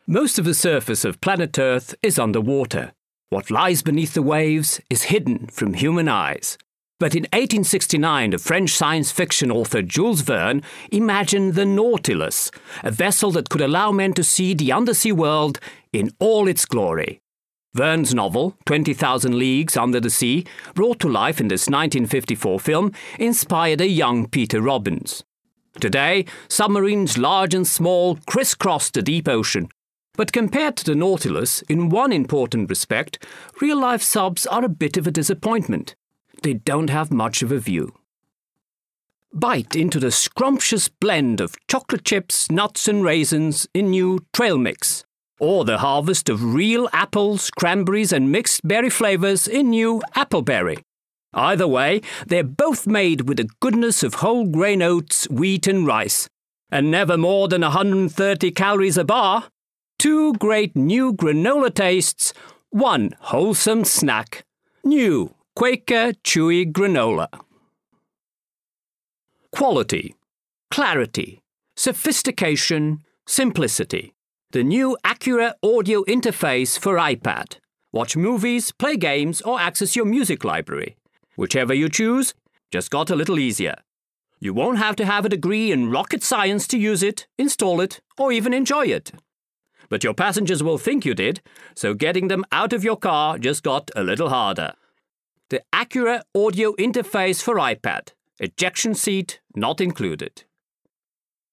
Most of the surface of planet Earth is underwater. What lies beneath the waves is hidden from human eyes. But in 1869, the French science fiction author Jules Verne imagined the Nautilus, a vessel that could allow men to see the undersea world in all its glory. Verne's novel, 20,000 Leagues Under the Sea, brought to life in this 1954 film, inspired a young Peter Robbins. Today, submarines large and small crisscross the deep ocean. But compared to the Nautilus, in one important respect, real-life subs are a bit of a disappointment. They don't have much of a view. Bite into the scrumptious blend of chocolate chips, nuts and raisins in new trail mix, or the harvest of real apples, cranberries and mixed berry flavors in new appleberry. Either way, they're both made with the goodness of whole grain oats, wheat and rice, and never more than 130 calories a bar. Two great new granola tastes, one wholesome snack. New Quaker Chewy Granola. Quality, clarity, sophistication, simplicity. The new Acura audio interface for iPad. Watch movies, play games, or access your music library. Whichever you choose, just got a little easier. You won't have to have a degree in rocket science to use it, install it, or even enjoy it. But your passengers will think you did, so getting them out of your car just got a little harder. The Acura audio interface for iPad. Ejection seat not included.